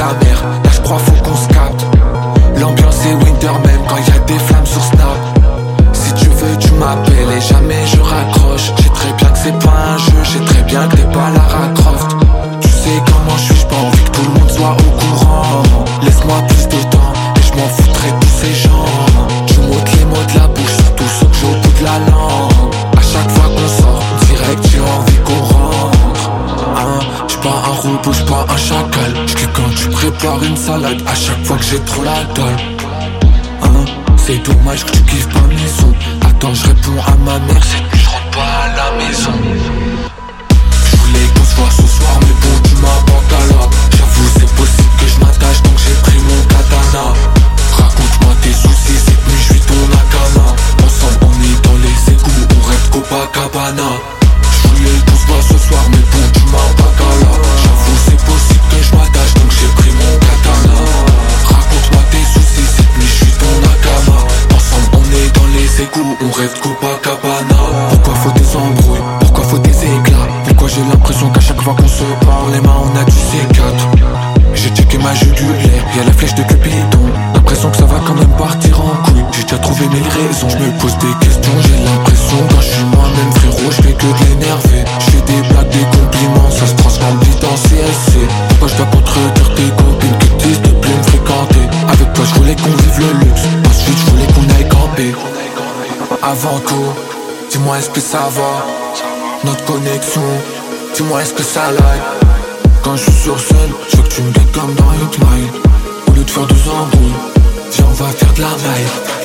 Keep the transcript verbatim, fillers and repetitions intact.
sa mère. Là j'crois faut qu'on se capte. L'ambiance est winter même quand y a des flammes sur Snap. Si tu veux tu m'appelles et jamais je raccroche. J'ai très bien que c'est pas un jeu, j'ai très bien que t'es pas Lara Croft. Tu sais comment je suis, j'ai pas envie que tout le monde soit au courant. Laisse-moi plus de temps et je m'en foutrai de tous ces gens. Je m'ôte les mots de la bouche, surtout ceux que j'ai au bout de la langue. À chaque fois qu'on sort, direct j'ai envie qu'on rentre. Hein, j'suis pas un robot, j'suis pas un chacal. J'clique quand tu prépares une salade, à chaque fois que j'ai trop la dalle. Hein, c'est dommage que tu kiffes pas mes sons. Attends, je réponds à ma mère, cette nuit je rentre pas à la maison. Je voulais qu'on se voit ce soir, mais bon, tu m'as pas là. J'avoue, c'est possible que je m'attache, donc j'ai pris mon katana. Raconte-moi tes soucis, cette nuit je suis ton nakama. Ensemble, on est dans les égouts, on rêve Copacabana. Je voulais qu'on se voit ce soir, mais bon, tu m'as pas là. J'avoue, c'est possible que je m'attache, donc j'ai pris mon katana. Raconte-moi tes soucis, cette nuit je suis ton nakama. Ensemble, on est dans les égouts, on rêve Copacabana. Pourquoi faut des embrouilles? Pourquoi faut des éclats? Pourquoi j'ai l'impression qu'à chaque fois qu'on se parle, les mains on a du C quatre? J'ai checké ma jugulaire, y'a la flèche de Cupidon. L'impression que ça va quand même partir en couille. J'ai déjà trouvé mille raisons, je me pose des questions. J'ai l'impression quand je suis moi-même frérot, je fais que de l'énerver. Je fais des blagues, des compliments, ça se transforme vite en C S C. Pourquoi je dois contredire tes copines qui disent de plus me fréquenter? Avec toi je voulais qu'on vive le luxe, ensuite je voulais qu'on aille camper. Avant tout, dis-moi est-ce que ça va? Notre connexion, dis-moi est-ce que ça lag? Quand je suis sur scène, je veux que tu me guettes comme dans Hit Mile. Au lieu de faire deux embrouilles, viens on va faire de la maille.